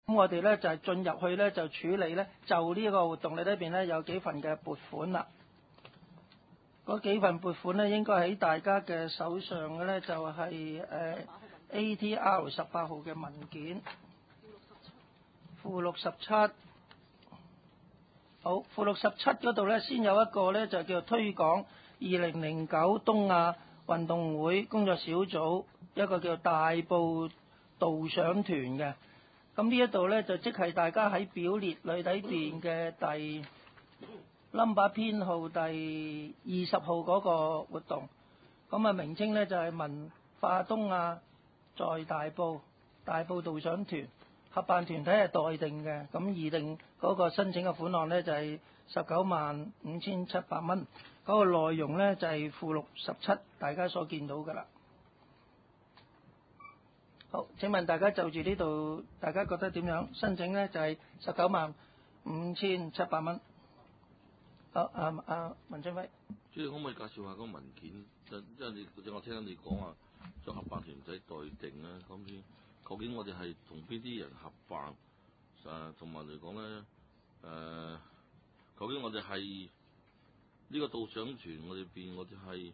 咁我哋咧就係進入去咧就處理咧就呢個活動裏邊咧有幾份嘅撥款啦。嗰幾份撥款咧應該喺大家嘅手上嘅咧就係ATR 18號嘅文件，附錄17。好，附錄17嗰度咧先有一個咧就叫推廣2009東亞運動會工作小組一個叫大埔導賞團嘅。咁呢一度咧就即係大家喺表列裏底邊嘅第number 編號第20號嗰個活動。咁啊名稱咧就係文化東亞在大埔導賞團，合辦團體係待定嘅。咁擬定嗰個申請嘅款項咧就係195700蚊。嗰個內容咧就係附錄17，大家所見到㗎啦。好，請問大家就住呢度，大家覺得點樣？申請咧就係195700蚊。好，文俊輝。 主席可唔可以介紹下嗰個文件？因為我聽你講話，將合辦團體待定咧，咁先究竟我哋係同邊啲人合辦？同埋嚟講咧，究竟我哋係呢個導賞團我哋係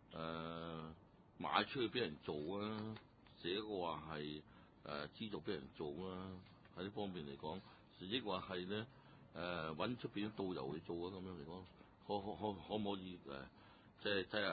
賣出去俾人做啊？寫個話係資助俾人做啦，喺呢方面嚟講，亦話係咧揾出邊導遊去做啊，咁樣嚟講，可唔可以即係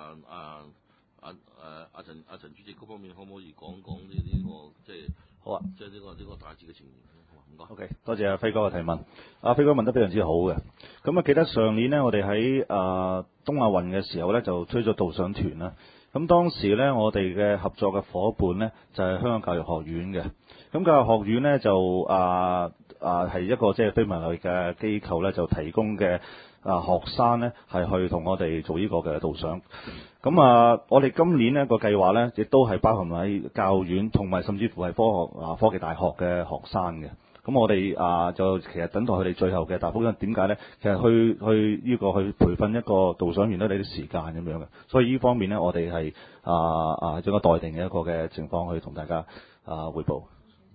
阿陳主席嗰方面可唔可以講呢個即係好啊， 即係呢個大致嘅情形？唔該。 OK， 多謝阿輝哥嘅提問。阿輝哥問得非常之好嘅。咁啊，記得上年呢，我哋喺東亞運嘅時候咧，就推咗導賞團啦。咁當時咧，我哋嘅合作嘅伙伴咧就係香港教育學院嘅。咁教育學院咧就係一個即係非牟利嘅機構咧，就提供嘅學生咧係去同我哋做呢個嘅導賞。咁我哋今年呢個計劃咧，亦都係包含喺教育院同埋甚至乎係科技大學嘅學生嘅。咁我哋就其實等待佢哋最後嘅答覆，因為點解咧？其實去培訓一個導賞員都你啲時間咁樣嘅，所以呢方面咧，我哋係整個待定嘅一個嘅情況去同大家匯報。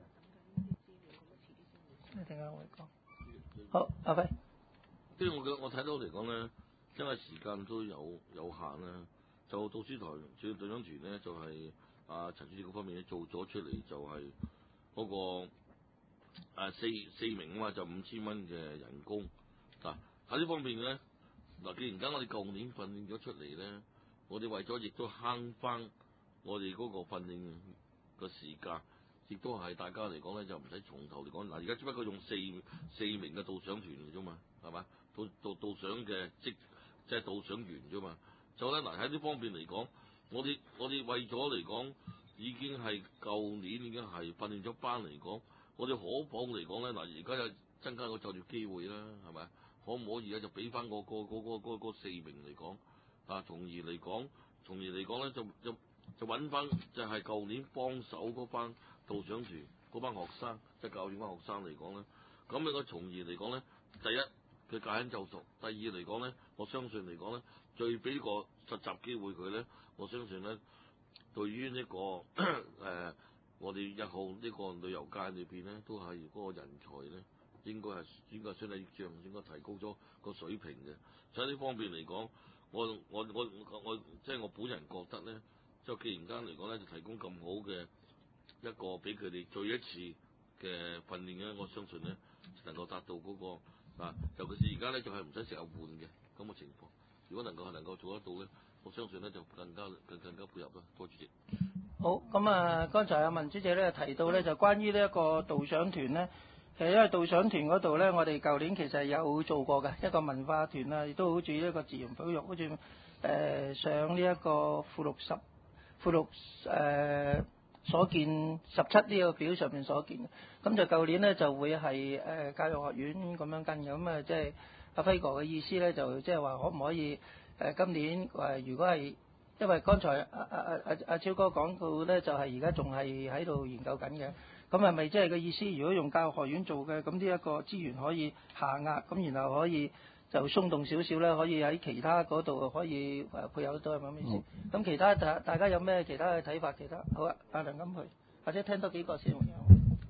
好，阿輝。 即係我睇到嚟講咧，因為時間都有限啦，就導師團導賞團咧就係陳主席嗰方面做咗出嚟，就係嗰個。四名啊嘛，就5000蚊嘅人工。喺呢方面咧，既然間我哋舊年訓練咗出嚟咧，我哋為咗亦都慳翻我哋嗰個訓練嘅時間，亦都係大家嚟講咧就唔使從頭嚟講。而家只不過用四名嘅導賞團嚟啫嘛，係嘛？導賞嘅即係導賞員啫嘛。就咧喺呢方面嚟講，我哋為咗嚟講，已經係舊年已經係訓練咗班嚟講。我哋可否嚟講咧？而家有增加個就業機會啦，係咪？可唔可以咧就俾翻嗰4名嚟講從而嚟講咧就揾翻就係舊年幫手嗰班導賞團嗰班學生，即係教育班學生嚟講咧，咁你個從而嚟講咧，第一佢駕輕就熟，第二嚟講咧，我相信嚟講咧，最俾個實習機會佢咧，我相信咧，對於呢個我哋日後呢個旅遊界裏邊咧，都係嗰個人才咧，應該係相得益彰，應該提高咗個水平嘅。所以呢方面嚟講，我即係我本人覺得咧，就既然間嚟講咧，就提供咁好嘅一個俾佢哋再一次嘅訓練咧，我相信咧能夠達到嗰個尤其是而家咧就係唔使成日換嘅咁嘅情況。如果能夠做得到咧，我相信咧就更加配合啦。多謝主席。 好，咁剛才阿文主席咧提到咧，就關於呢一個導賞團咧，其實因為導賞團嗰度咧，我哋舊年其實有做過嘅一個文化團啊，亦都好似一個自然保育，好似上呢一個附錄所見17呢個表上面所見嘅，咁就舊年咧就會係教育學院咁樣跟嘅，咁即係阿輝哥嘅意思咧，就即係話可唔可以今年如果係。因為剛才阿超哥講到咧，就係而家仲係喺度研究緊嘅，咁係咪即係個意思？如果用教育學院做嘅，咁呢一個資源可以下壓，咁然後可以就鬆動少少咧，可以喺其他嗰度可以配合得到，係咪咁意思？咁其他大家有咩其他嘅睇法？好啊，阿梁錦培，或者聽多幾個先。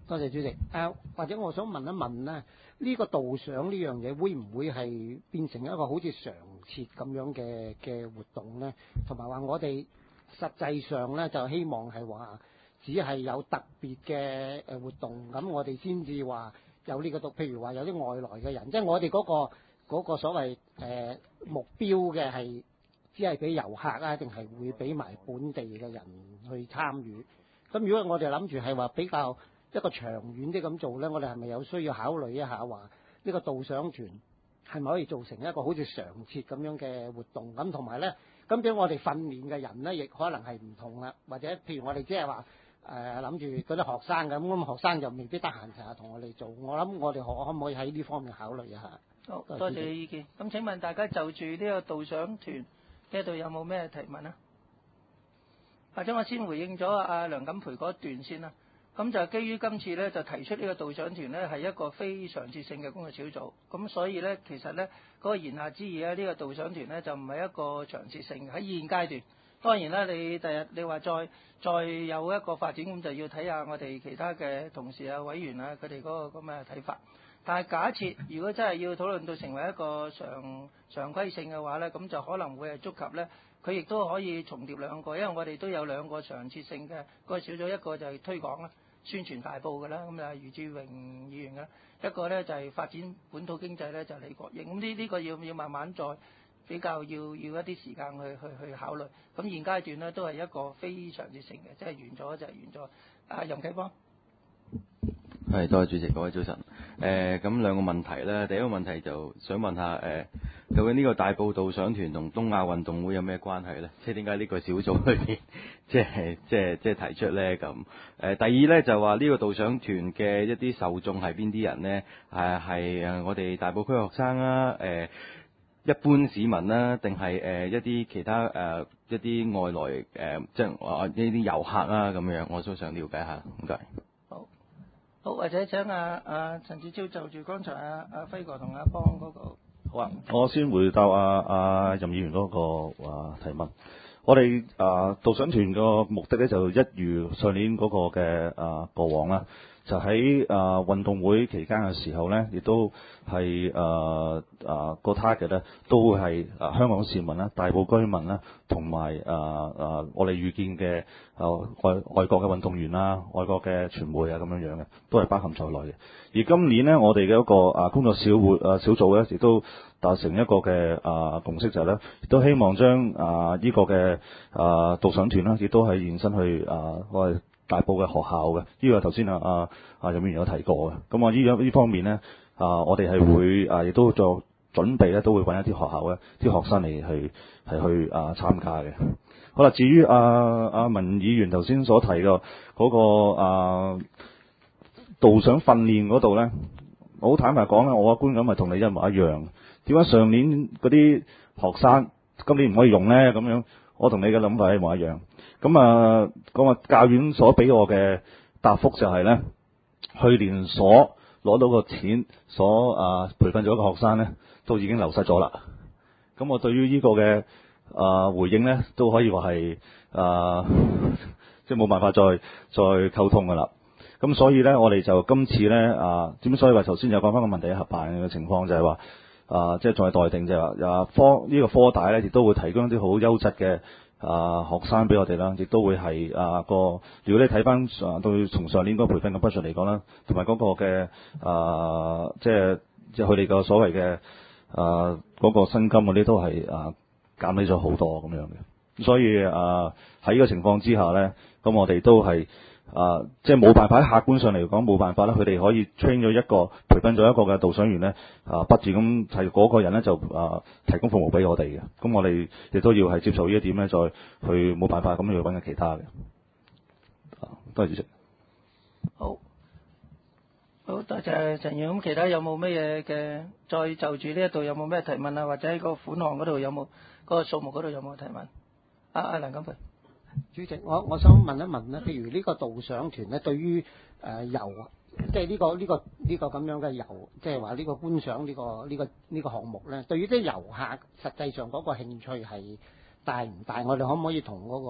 多謝主席。或者我想問一問咧，呢個導賞呢樣嘢會唔會係變成一個好似常設咁樣嘅活動咧？同埋話我哋實際上咧就希望係話只係有特別嘅活動，咁我哋先至話有呢個譬如話有啲外來嘅人，即係我哋嗰個所謂目標嘅係只係俾遊客啊，定係會俾埋本地嘅人去參與？咁如果我哋諗住係話比較一個長遠啲咁做咧，我哋係咪有需要考慮一下話呢個導賞團係咪可以做成一個好似常設咁樣嘅活動？咁同埋咧，咁俾我哋訓練嘅人咧，亦可能係唔同啦。或者譬如我哋即係話諗住嗰啲學生咁學生就未必得閒成日同我哋做。我諗我哋可唔可以喺呢方面考慮一下？ 好，多謝你意見。咁請問大家就住呢個導賞團呢度有冇咩提問啊？或者我先回應咗阿梁錦培嗰段先啦。咁就基於今次咧，就提出呢個導賞團咧係一個非常設性嘅工作小組。咁所以咧，其實咧嗰個言下之意咧，呢個導賞團咧就唔係一個長設性嘅。喺現階段，當然啦，你第日你話再有一個發展，咁就要睇下我哋其他嘅同事啊、委員啊佢哋嗰個咁嘅睇法。但係假設如果真係要討論到成為一個常規性嘅話咧，咁就可能會係觸及咧，佢亦都可以重疊兩個，因為我哋都有兩個常設性嘅嗰個小組，一個就係推廣啦、宣傳大埔嘅啦，咁啊余志榮議員嘅啦，一個咧就係發展本土經濟咧，就係李國英。咁呢個要慢慢再比較要一啲時間去考慮。咁現階段咧都係一個非常設性嘅，即係完咗就係完咗。任啟邦。 係，多謝主席，各位早晨。咁兩個問題咧，第一個問題就想問下究竟呢個大埔導賞團同東亞運動會有咩關係咧？即係點解呢個小組裏邊即係提出咧咁？第二咧就話呢個導賞團嘅一啲受眾係邊啲人咧？係我哋大埔區學生啊，一般市民啦，定係一啲其他一啲外來即係呢啲遊客啊咁樣？我都想了解下。唔該。 好，或者請陳志超就住剛才阿輝哥同阿邦嗰個。 好啊，我先回答任議員嗰個提問。我哋導賞團個目的咧就一如上年嗰個嘅過往啦，就喺運動會期間嘅時候咧，亦都係個 target 咧，都會係香港市民啦、大埔居民啦，同埋我哋遇見嘅外國嘅運動員啦、外國嘅傳媒啊咁樣樣嘅，都係包含在內嘅。而今年咧，我哋嘅一個工作小組咧，亦都達成一個嘅共識，就係咧，亦都希望將呢個嘅導賞團啦，亦都係延伸去我哋大埔嘅學校嘅。呢個頭先任議員有提過嘅。咁我呢方面咧，我哋係會亦都做準備咧，都會揾一啲學校咧，啲學生嚟去參加嘅。好啦，至於文議員頭先所提嘅嗰個導賞訓練嗰度咧，我好坦白講咧，我嘅觀感係同你一模一樣。點解上年嗰啲學生今年唔可以用咧？咁樣，我同你嘅諗法係一模一樣。咁教院所俾我嘅答覆就係咧，去年所攞到個錢所培訓咗一個學生咧，都已經流失咗啦。咁我對於呢個嘅回應咧，都可以話係即係冇辦法再溝通噶啦。咁所以咧，我哋就今次咧點所以話頭先有講翻個問題合辦嘅情況，就係話即係仲係待定，就係話呢個科大咧，亦都會提供一啲好優質嘅學生俾我哋啦，亦都會係如果你睇翻對從上年嗰個培訓嘅 budget 嚟講啦，同埋嗰個嘅即係佢哋個所謂嘅嗰個薪金嗰啲都係減低咗好多咁樣嘅。所以喺呢個情況之下咧，咁我哋都係即係冇辦法，喺客觀上嚟講冇辦法啦。佢哋可以 train 咗一個培訓咗一個嘅導賞員咧，不斷咁係嗰個人咧就提供服務俾我哋嘅。咁我哋亦都要係接受呢一點咧，再去冇辦法咁去揾緊其他嘅。多謝主席。 好，多謝陳議員。咁其他有冇乜嘢嘅？再就住呢一度有冇咩提問啊？或者喺個款項嗰度有冇嗰個數目嗰度有冇提問？梁錦培。 主席，我想問一問咧，譬如呢個導賞團咧，對於遊，即係呢個咁樣嘅遊，即係話呢個觀賞呢個項目咧，對於啲遊客實際上嗰個興趣係大唔大？我哋可唔可以同嗰個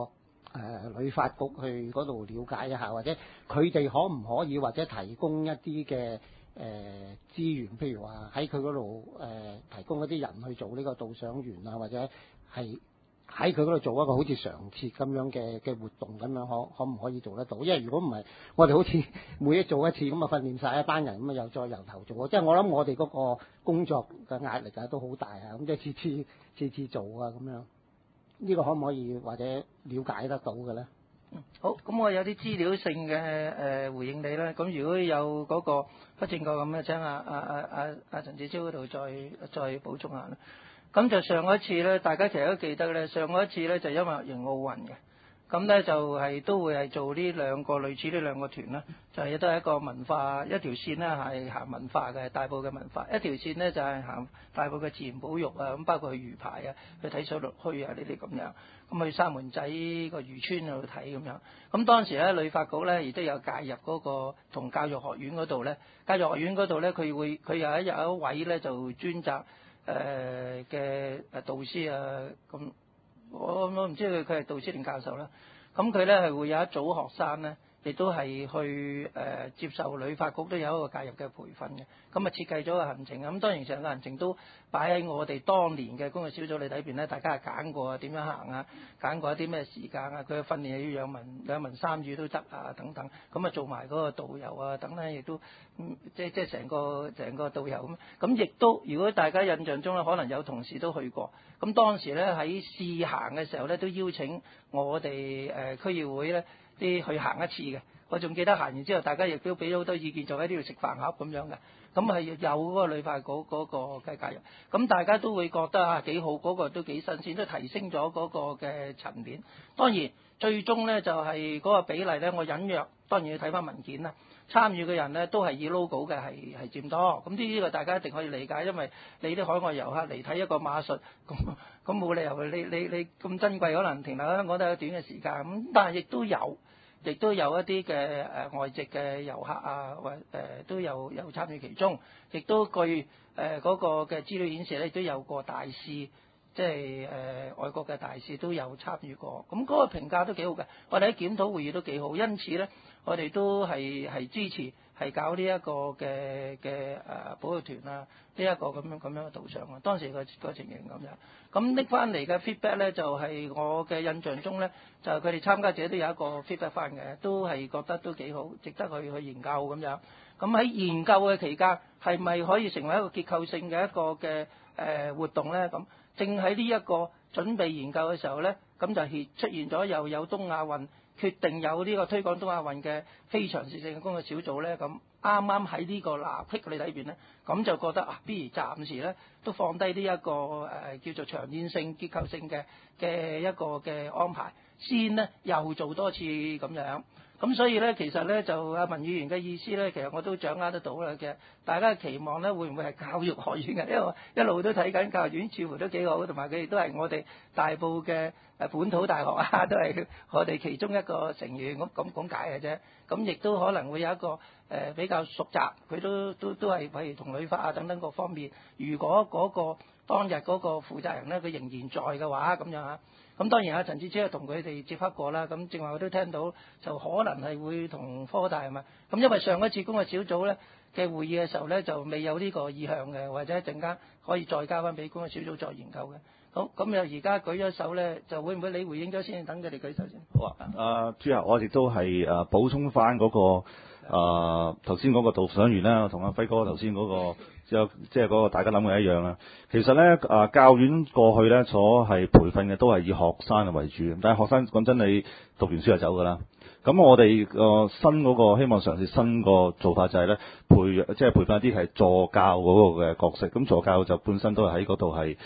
旅發局去嗰度了解一下，或者佢哋可唔可以或者提供一啲嘅資源，譬如話喺佢嗰度提供一啲人去做呢個導賞員啊，或者係喺佢嗰度做一個好似常設咁樣嘅活動咁樣，可唔可以做得到？因為如果唔係，我哋好似每一做一次咁啊，訓練晒一班人咁啊，又再由頭做，即係我諗我哋嗰個工作嘅壓力啊都好大啊，咁即係次次做啊咁樣。呢個可唔可以或者了解得到嘅咧？ 好，咁我有啲資料性嘅回應你啦。咁如果有嗰個不正確咁咧，請阿陳志超嗰度再補充下啦。咁就上一次咧，大家其實都記得咧，上一次咧就因為型奧運嘅，咁咧就係都會係做呢兩個類似呢兩個團啦，就係都係一個文化一條線咧係行文化嘅大埔嘅文化，一條線咧就係行大埔嘅自然保育啊，咁包括去魚排啊，去睇水陸墟啊呢啲咁樣，咁去沙門仔個漁村嗰度睇咁樣。咁當時咧旅發局咧亦都有介入嗰個同教育學院嗰度咧，教育學院嗰度咧佢有一位咧就專責嘅導師啊，咁我唔知佢係導師定教授啦。咁佢咧係會有一組學生咧，亦都係去接受旅發局都有一個介入嘅培訓嘅。咁啊設計咗個行程，咁當然成個行程都擺喺我哋當年嘅工作小組裏邊咧，大家係揀過點樣行啊，揀過一啲咩時間啊，佢嘅訓練要兩文三語都得啊等等，咁啊做埋嗰個導遊啊等咧，亦都即係成個導遊咁亦都如果大家印象中咧，可能有同事都去過，咁當時咧喺試行嘅時候咧，都邀請我哋區議會咧啲去行一次嘅。我仲記得行完之後，大家亦都俾咗好多意見，就喺呢度食飯盒咁樣嘅。咁係有嗰個旅發局嗰個嘅介入，咁大家都會覺得啊幾好，嗰個都幾新鮮，都提升咗嗰個嘅層面。當然最終咧就係嗰個比例咧，我隱約當然要睇翻文件啦。參與嘅人咧都係以 logo 嘅係佔多，咁呢個大家一定可以理解，因為你啲海外遊客嚟睇一個馬術，咁冇理由你咁珍貴，可能停留喺香港都係短嘅時間，咁但係亦都有一啲嘅外籍嘅遊客啊，或都有參與其中，亦都據嗰個嘅資料顯示咧，亦都有個大使，即係外國嘅大使都有參與過，咁嗰個評價都幾好嘅。我哋喺檢討會議都幾好，因此咧，我哋都係支持係搞呢一個嘅保育團啊，呢一個咁樣嘅導賞啊。當時個情形咁樣，咁拎翻嚟嘅 feedback 咧，就係我嘅印象中咧，就係佢哋參加者都有一個 feedback 翻嘅，都係覺得都幾好，值得去研究咁樣。咁喺研究嘅期間，係咪可以成為一個結構性嘅一個嘅活動咧？咁正喺呢一個準備研究嘅時候咧，咁就出現咗又有東亞運，決定有呢個推廣東亞運嘅非常時性嘅工作小組咧，咁啱啱喺呢個嗱辟裏邊咧，咁就覺得不如暫時咧都放低呢一個叫做長遠性結構性嘅一個嘅安排，先咧又做多次咁樣。咁所以咧，其實咧就阿文議員嘅意思咧，其實我都掌握得到啦嘅。大家嘅期望咧，會唔會係教育學院嘅？因為我一路都睇緊教育院，似乎都幾好，同埋佢哋都係我哋大埔嘅本土大學啊，都係我哋其中一個成員咁解嘅啫。咁亦都可能會有一個比較熟習，佢都係譬如同旅發啊等等各方面。如果嗰個當日嗰個負責人咧，佢仍然在嘅話，咁樣啊。咁當然啊，陳志超同佢哋接洽過啦。咁正話我都聽到，就可能係會同科大係嘛。咁因為上一次工作小組咧嘅會議嘅時候咧，就未有呢個意向嘅，或者一陣間可以再交翻俾工作小組再研究嘅。好，咁又而家舉咗手咧，就會唔會你回應咗先，等佢哋舉手先？ 好啊，朱啊，我亦都係補充翻嗰個頭先嗰個導賞員啦，同阿輝哥頭先嗰個。即係嗰個大家諗嘅一樣啦。其實咧，教院過去咧所係培訓嘅都係以學生為主，但係學生講真，你讀完書就走㗎啦。咁我哋新嗰個希望嘗試新個做法就係咧培訓一啲係助教嗰個嘅角色。咁助教就本身都係喺嗰度係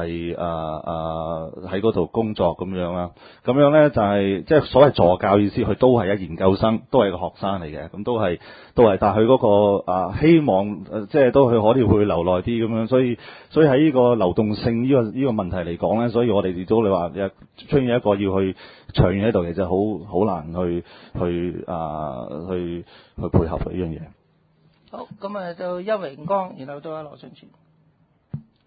喺嗰度工作咁樣啦。咁樣咧就係即係所謂助教意思，佢都係一研究生，都係個學生嚟嘅。咁都係，但係佢嗰個希望即係都佢可以會留耐啲咁樣。所以喺呢個流動性呢個問題嚟講咧，所以我哋亦都你話出現一個要去長遠喺度，其實好難去配合呢樣嘢。 好，咁啊到邱榮光，然後到阿羅順全。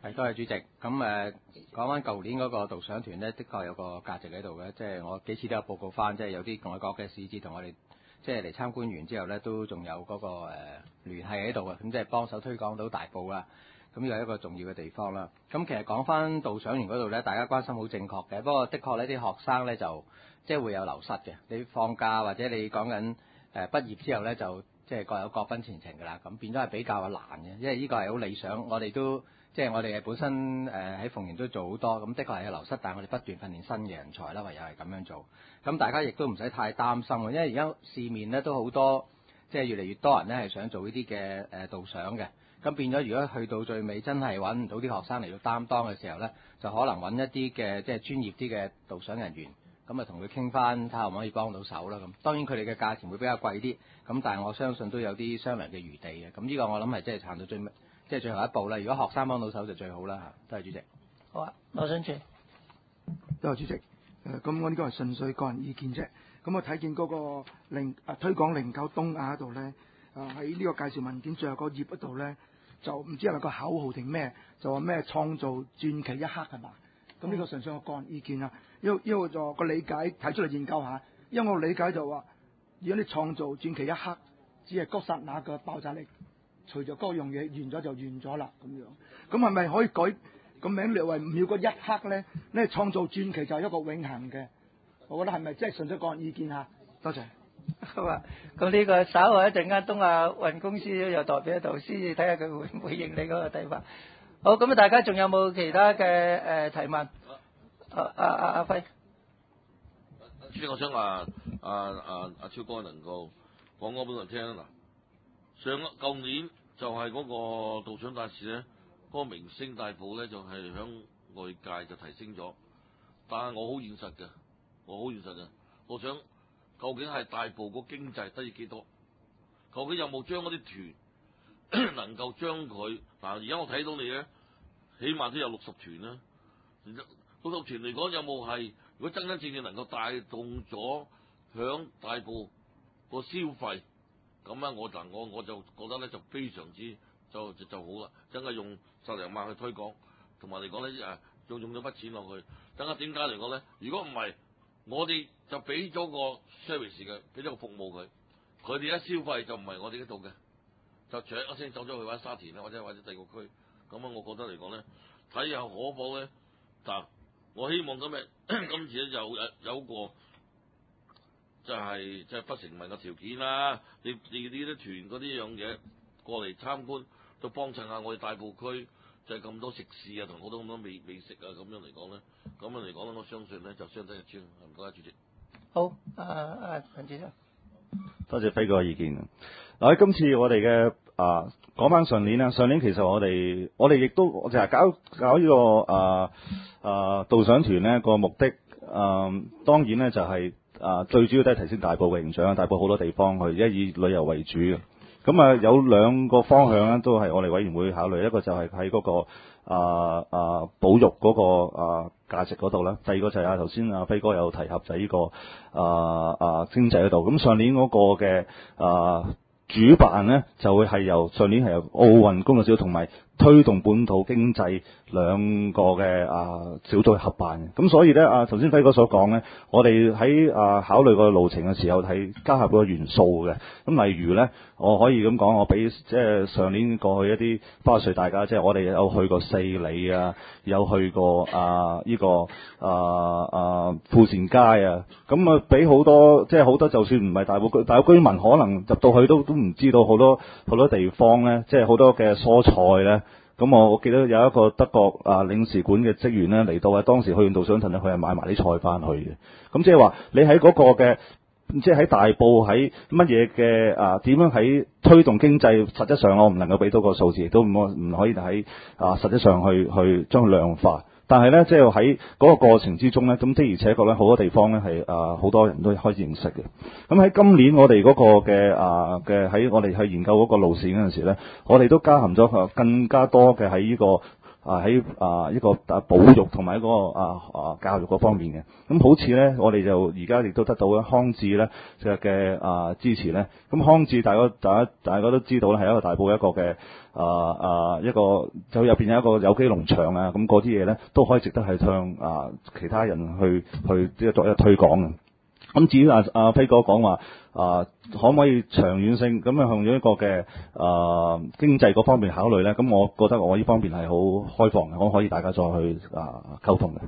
係，多謝主席。咁講翻舊年嗰個導賞團呢，的確有個價值喺度嘅。即係我幾次都有報告翻，即係有啲外國嘅使節同我哋即係嚟參觀完之後呢，都仲有嗰個聯繫喺度嘅。咁即係幫手推廣到大埔啦。咁呢個係一個重要嘅地方啦。咁其實講翻導賞員嗰度呢，大家關心好正確嘅。不過的確呢啲學生呢，就即係會有流失嘅。你放假或者你講緊畢業之後呢，就即係各有各奔前程㗎啦。咁變咗係比較難嘅，因為呢個係好理想。我哋都即係我哋本身喺鳳園都做好多，咁的確係有流失，但係我哋不斷訓練新嘅人才啦，唯有係咁樣做。咁大家亦都唔使太擔心，因為而家市面呢都好多，即係越嚟越多人呢係想做呢啲嘅導賞嘅。咁變咗，如果去到最尾真係揾唔到啲學生嚟到擔當嘅時候呢，就可能揾一啲嘅即係專業啲嘅導賞人員，咁啊同佢傾翻，睇下可唔可以幫到手啦。咁當然佢哋嘅價錢會比較貴啲，咁但係我相信都有啲商量嘅餘地嘅。咁呢個我諗係即係撐到最後一步啦。如果學生幫到手就最好啦嚇。多謝主席。 好啊，羅信全。 多謝主席。咁我呢個係純粹個人意見啫。咁我睇見嗰個推廣09東亞嗰度咧，喺呢個介紹文件最後個頁嗰度咧，就唔知係咪個口號定咩，就話咩創造傳奇一刻係嘛？咁呢個純粹我個人意見啊，因為就個理解提出嚟研究下，因為我理解就話，如果你創造傳奇一刻，只係嗰剎那嘅爆炸力，除咗嗰樣嘢完咗就完咗啦咁樣。咁係咪可以改個名列為5秒嗰一刻咧？你創造傳奇就係一個永恆嘅，我覺得係咪即係純粹個人意見啊？多謝。 好啊，咁呢個稍後一陣間東亞運公司又代表喺度，先至睇下佢會唔會應你嗰個睇法。好，咁大家仲有冇其他嘅提問？阿輝， 主席，我想話阿超哥能夠講俾我聽嗱，舊年就係嗰個導賞大使咧，嗰個明星大埔咧就係響外界就提升咗，但係我好現實嘅，我想究竟係大埔個經濟得以幾多？究竟有冇將嗰啲團能夠將佢嗱？而家我睇到你咧，起碼都有60團啦。60團嚟講，有冇係如果真真正正能夠帶動咗響大埔個消費，咁啊我就覺得咧就非常之就好啦。真係用10零萬去推廣，同埋嚟講咧用咗筆錢落去。等下點解嚟講咧？如果唔係，我哋就俾咗個 service 嘅，俾咗個服務佢，佢哋一消費就唔係我哋呢度嘅，就唰一聲走咗去玩沙田啦，或者第二個區。咁啊，我覺得嚟講咧，睇下可否咧，嗱，我希望今次咧有個就係不成文嘅條件啦。你呢啲團嗰啲樣嘢過嚟參觀，都幫襯下我哋大埔區，就係咁多食肆啊，同好多咁多美食啊，咁樣嚟講咧，我相信咧就相得益彰。唔該，主席。 好，陳主席。 多謝輝哥嘅意見。嗱，喺今次我哋嘅講翻上年啦，上年其實我哋亦都就係搞呢個導賞團咧個目的，當然咧就係最主要都係提升大埔嘅形象，大埔好多地方去，而家以旅遊為主嘅。咁有兩個方向咧，都係我哋委員會考慮，一個就係喺嗰個保育嗰個價值嗰度啦，第二個就係頭先阿輝哥有提及就係呢個經濟嗰度。咁上年嗰個嘅主辦呢，就會係上年係由奧運工作小組同埋推動本土經濟兩個嘅小組合辦嘅。咁所以呢，頭先輝哥所講呢，我哋喺考慮個路程嘅時候係加合個元素嘅。咁例如呢，我可以咁講，我俾即係上年過去一啲花絮大家，即係我哋有去過四里啊，有去過富善街啊，咁俾好多即係好多，就算唔係大埔居民，可能入到去都唔知道好多地方咧，即係好多嘅蔬菜咧。咁我記得有一個德國領事館嘅職員咧嚟到啊，當時去完導賞團咧，佢係買埋啲菜翻去嘅。咁即係話你喺嗰個嘅。即係喺大埔喺乜嘢嘅點樣喺推動經濟？實質上我唔能夠俾到個數字，亦都唔可以喺實質上去將佢量化。但係咧，即係喺嗰個過程之中咧，咁的而且確咧，好多地方咧係好多人都開始認識嘅。咁喺今年我哋嗰個嘅喺我哋去研究嗰個路線嗰陣時咧，我哋都加含咗更加多嘅喺呢個喺一個保育同埋一個教育嗰方面嘅。咁好似咧，我哋就而家亦都得到康智咧嘅支持咧。咁康智大家都知道咧，係一個大埔一個嘅一個就入邊有一個有機農場啊。咁嗰啲嘢咧都可以值得係向其他人去即係作一個推廣嘅。咁至於阿輝哥講話可唔可以長遠性咁樣向咗一個嘅經濟嗰方面考慮咧？咁我覺得我呢方面係好開放嘅，我可以大家再去溝通嘅。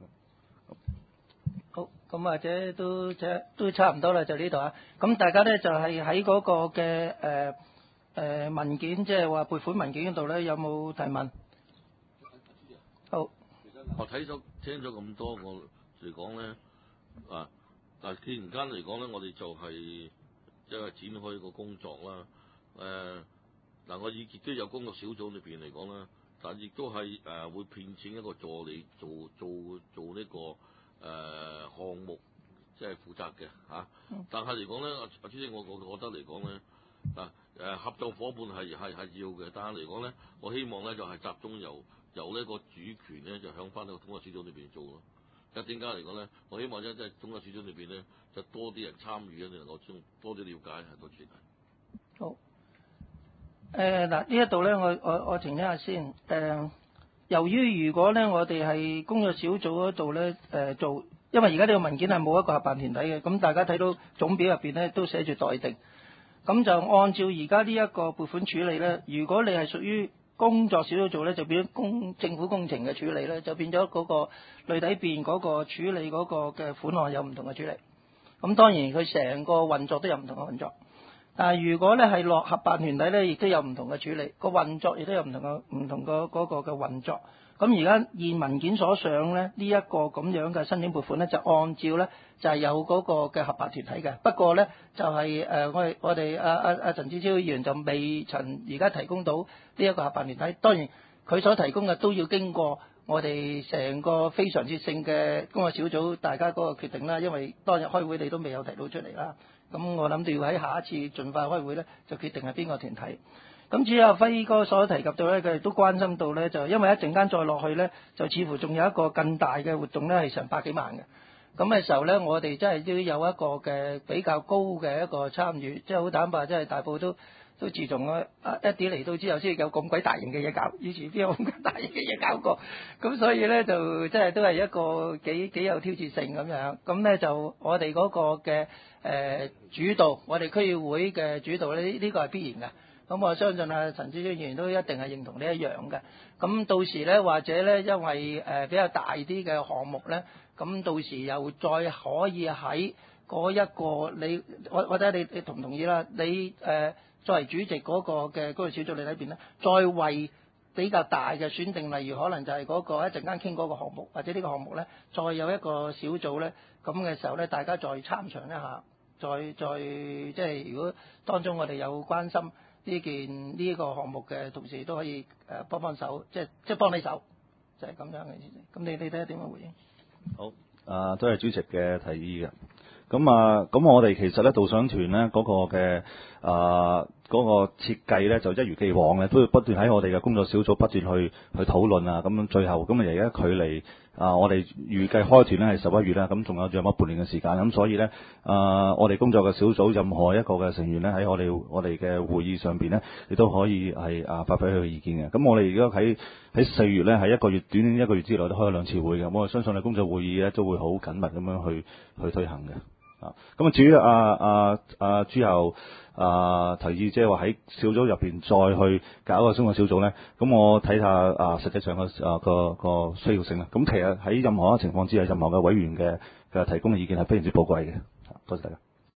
好，咁或者都差唔多啦，就呢度啊。咁大家咧就係喺嗰個嘅文件，即係話撥款文件嗰度咧，有冇提問？好。 我聽咗咁多，我嚟講咧但係既然間嚟講咧，我哋就係即係展開個工作啦。我亦都有工作小組裏邊嚟講啦，但亦都係會聘請一個助理做呢個項目，即係負責嘅嚇。但係嚟講咧，阿主席，我覺得嚟講咧合作伙伴係要嘅，但係嚟講咧，我希望咧就係集中由呢個主權咧就向翻呢個工作小組裏邊做咯。一點解嚟講咧，我希望即係中國市場裏邊咧，就多啲人參與啊，能夠多啲了解係個前提。 好。呢一度咧，我澄清下先。由於如果咧，我哋係工作小組嗰度咧做，因為而家呢個文件係冇一個合辦團體嘅，咁大家睇到總表入邊咧都寫住待定。咁就按照而家呢一個撥款處理咧，如果你係屬於工作小組做咧，就變咗政府工程嘅處理咧，就變咗嗰個類體邊嗰個處理嗰個嘅款項有唔同嘅處理。咁當然佢成個運作都有唔同嘅運作。但係如果咧係落合辦團體咧，亦都有唔同嘅處理，個運作亦都有唔同嘅嗰個嘅運作。咁而家現文件所上咧，呢一個咁樣嘅申請撥款咧，就按照咧就係有嗰個嘅合辦團體嘅。不過咧就係我哋阿陳志超議員就未曾而家提供到呢一個合辦團體。當然佢所提供嘅都要經過我哋成個非常節性嘅工作小組大家嗰個決定啦。因為當日開會你都未有提到出嚟啦。咁我諗都要喺下一次盡快開會咧，就決定係邊個團體。咁至於阿輝哥所提及到咧，佢哋都關心到咧，就因為一陣間再落去咧，就似乎仲有一個更大嘅活動咧，係成百幾萬嘅。咁嘅時候咧，我哋真係都有一個嘅比較高嘅一個參與，即係好坦白，即係大埔都自從一啲嚟到之後，先有咁鬼大型嘅嘢搞，以前邊有咁大型嘅嘢搞過？咁所以咧就即係都係一個幾有挑戰性咁樣。咁咧就我哋嗰個嘅主導，我哋區議會嘅主導咧，呢個係必然嘅。咁我相信陳志超議員都一定係認同呢一樣嘅。咁到時咧，或者咧，因為比較大啲嘅項目咧，咁到時又再可以喺嗰一個你或者你同唔同意啦？你作為主席嗰個嘅嗰個小組裏邊咧，再為比較大嘅選定，例如可能就係嗰個一陣間傾嗰個項目，或者呢個項目咧，再有一個小組咧，咁嘅時候咧，大家再參詳一下，再即係如果當中我哋有關心呢個項目嘅同事都可以幫手，即係幫你手，就係咁樣嘅意思。咁你睇下點樣回應？ 好，都係主席嘅提議嘅。咁我哋其實咧導賞團咧嗰個嘅嗰個設計咧就一如既往嘅，都要不斷喺我哋嘅工作小組不斷去討論啊。咁最後咁而家距離我哋預計開團咧係11月啦，咁仲有約莫半年嘅時間。咁所以咧我哋工作嘅小組任何一個嘅成員咧喺我哋嘅會議上邊咧，亦都可以係發表佢嘅意見嘅。咁我哋而家喺4月咧喺短一個月之內都開咗2次會嘅。我相信你工作會議咧都會好緊密咁樣去推行嘅。咁至於朱友提議，即係話喺小組入邊再去搞個中國小組咧，咁我睇下實際上個需要性啦。咁其實喺任何一個情況之下，任何嘅委員嘅提供嘅意見係非常之寶貴嘅。多謝大家。